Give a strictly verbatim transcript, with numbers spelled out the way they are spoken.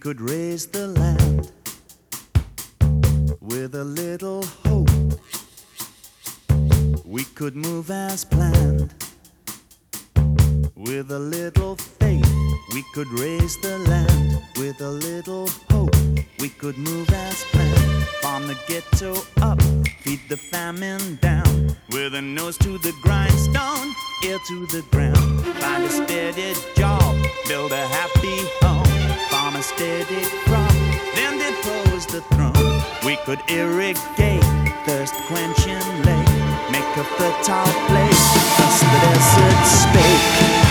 could raise the land with a little hope. We could move as planned with a little faith. We could raise the land with a little hope. We could move as planned. Farm the ghetto up, feed the famine down, with a nose to the grindstone, ear to the ground. Find a steady job, build a happy home, farm a steady crop, then depose the throne. We could irrigate, thirst quenching lake, make a fertile place, thus the desert spake.